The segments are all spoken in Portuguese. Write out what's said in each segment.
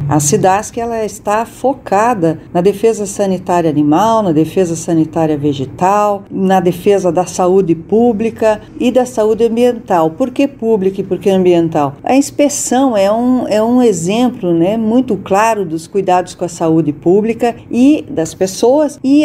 A SIDASC ela está focada na defesa sanitária animal, na defesa sanitária vegetal, na defesa da saúde pública e da saúde ambiental. Por que pública e por que ambiental? A inspeção é um exemplo, né, muito claro dos cuidados com a saúde pública e das pessoas, e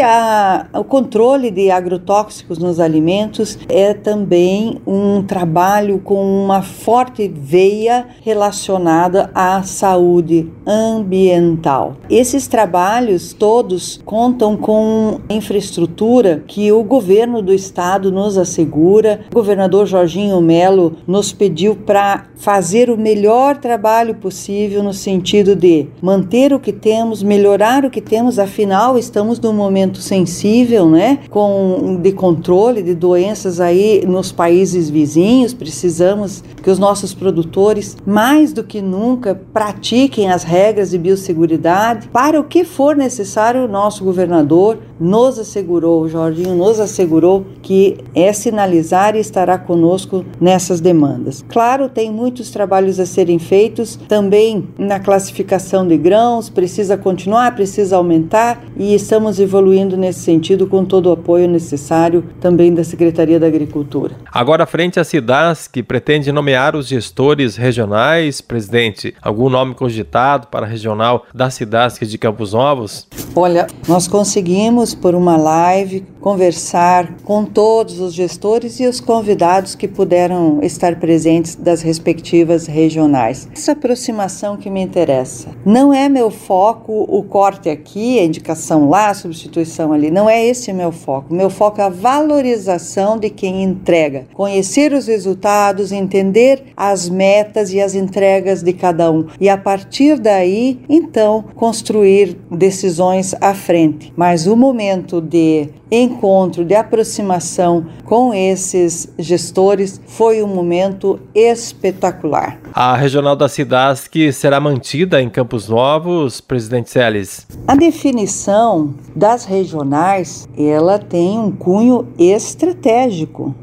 o controle de agrotóxicos nos alimentos é também um trabalho com uma forte veia relacionada à saúde ambiental. Esses trabalhos todos contam com infraestrutura que o governo do estado nos assegura. O governador Jorginho Melo nos pediu para fazer o melhor trabalho possível no sentido de manter o que temos, melhorar o que temos, afinal estamos num momento sensível, né, de controle de doenças aí nos países vizinhos. Precisamos que os nossos produtores, mais do que nunca, pratiquem as regras de biosseguridade. Para o que for necessário, o nosso governador nos assegurou, o Jorginho nos assegurou que é sinalizar e estará conosco nessas demandas. Claro, tem muitos trabalhos a serem feitos, também na classificação de grãos, precisa continuar, precisa aumentar, e estamos evoluindo nesse sentido com todo o apoio necessário também da Secretaria da Agricultura. Agora, frente à SIDASC, pretende nomear os gestores regionais, presidente, algum nome cogitado para a regional da SIDASC de Campos Novos? Olha, nós conseguimos por uma live conversar com todos os gestores e os convidados que puderam estar presentes das respectivas regionais. Essa aproximação que me interessa. Não é meu foco o corte aqui, a indicação lá, a substituição ali. Não é esse meu foco. Meu foco é a valorização de quem entrega. Conhecer os resultados, entender as metas e as entregas de cada um. E a partir daí, então, construir decisões à frente. Mas o momento de encontro, de aproximação com esses gestores foi um momento espetacular. A regional da SIDASC será mantida em Campos Novos, presidente Celes? A definição das regionais, ela tem um cunho estratégico.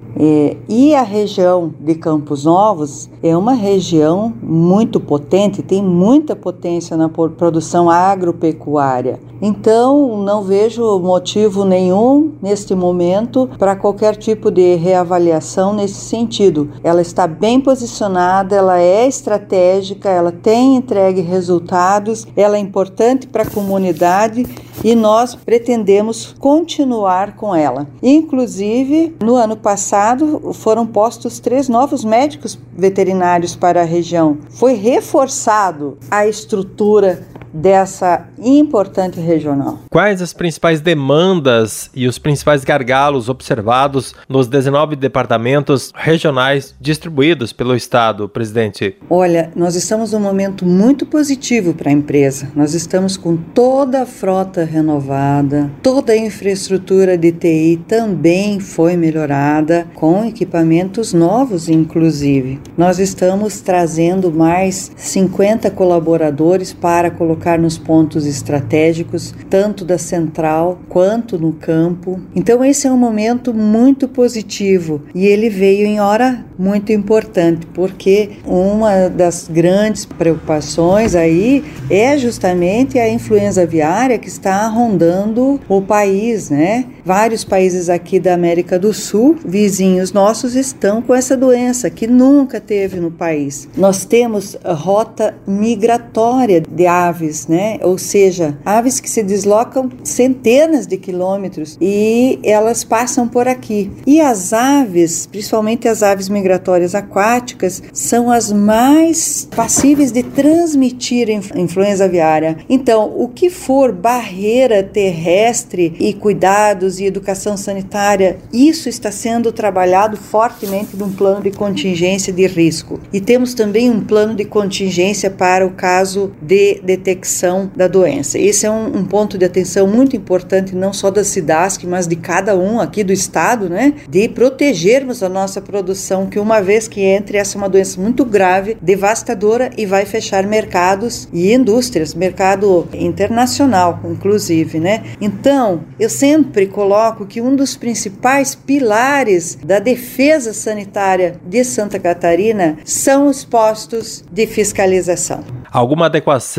E a região de Campos Novos é uma região muito potente, tem muita potência na produção agropecuária. Então, não vejo motivo nenhum neste momento para qualquer tipo de reavaliação nesse sentido. Ela está bem posicionada, ela é estratégica, ela tem entregue resultados, ela é importante para a comunidade e nós pretendemos continuar com ela. Inclusive, no ano passado, foram postos 3 novos médicos veterinários para a região. Foi reforçado a estrutura dessa importante regional. Quais as principais demandas e os principais gargalos observados nos 19 departamentos regionais distribuídos pelo estado, presidente? Olha, nós estamos num momento muito positivo para a empresa. Nós estamos com toda a frota renovada, toda a infraestrutura de TI também foi melhorada, com equipamentos novos, inclusive. Nós estamos trazendo mais 50 colaboradores para colocar nos pontos estratégicos, tanto da central quanto no campo. Então esse é um momento muito positivo e ele veio em hora muito importante, porque uma das grandes preocupações aí é justamente a influenza aviária que está rondando o país, né? Vários países aqui da América do Sul, vizinhos nossos, estão com essa doença que nunca teve no país. Nós temos a rota migratória de aves, né? Ou seja, aves que se deslocam centenas de quilômetros e elas passam por aqui. E as aves, principalmente as aves migratórias aquáticas, são as mais passíveis de transmitir influenza aviária. Então, o que for barreira terrestre e cuidados e educação sanitária, isso está sendo trabalhado fortemente num plano de contingência de risco. E temos também um plano de contingência para o caso de detecção da doença. Esse é um ponto de atenção muito importante, não só da SIDASC, mas de cada um aqui do estado, né? De protegermos a nossa produção, que uma vez que entre, essa é uma doença muito grave, devastadora e vai fechar mercados e indústrias, mercado internacional, inclusive, né? Então, eu sempre coloco que um dos principais pilares da defesa sanitária de Santa Catarina são os postos de fiscalização. Alguma adequação nas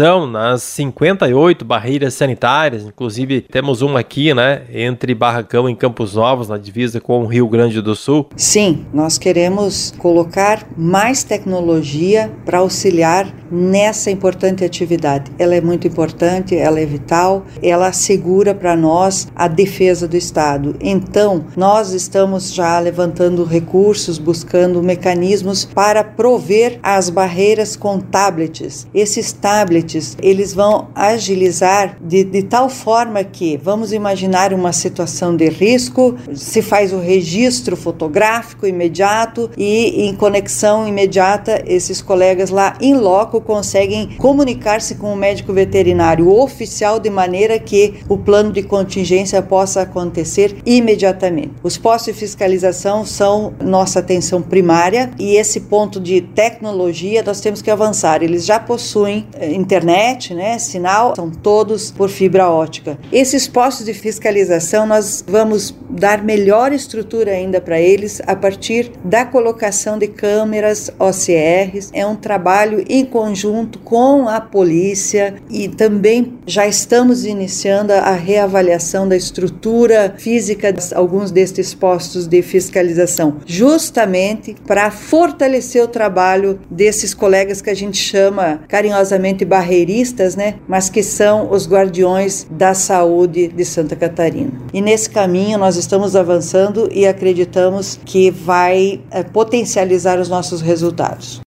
nas 58 barreiras sanitárias, inclusive temos uma aqui, né, entre Barracão e Campos Novos, na divisa com o Rio Grande do Sul. Sim, nós queremos colocar mais tecnologia para auxiliar nessa importante atividade. Ela é muito importante, ela é vital, ela assegura para nós a defesa do Estado. Então, nós estamos já levantando recursos, buscando mecanismos para prover as barreiras com tablets. Esses tablets, eles vão agilizar de tal forma que, vamos imaginar uma situação de risco, se faz o registro fotográfico imediato e em conexão imediata, esses colegas lá em loco conseguem comunicar-se com o médico veterinário oficial de maneira que o plano de contingência possa acontecer imediatamente. Os postos de fiscalização são nossa atenção primária e esse ponto de tecnologia nós temos que avançar. Eles já possuem internet, né, sinal, são todos por fibra ótica. Esses postos de fiscalização nós vamos dar melhor estrutura ainda para eles a partir da colocação de câmeras OCRs. É um trabalho em conjunto com a polícia e também já estamos iniciando a reavaliação da estrutura física de alguns destes postos de fiscalização, justamente para fortalecer o trabalho desses colegas que a gente chama carinhosamente barreiristas, né? Mas que são os guardiões da saúde de Santa Catarina. E nesse caminho nós estamos avançando e acreditamos que vai potencializar os nossos resultados.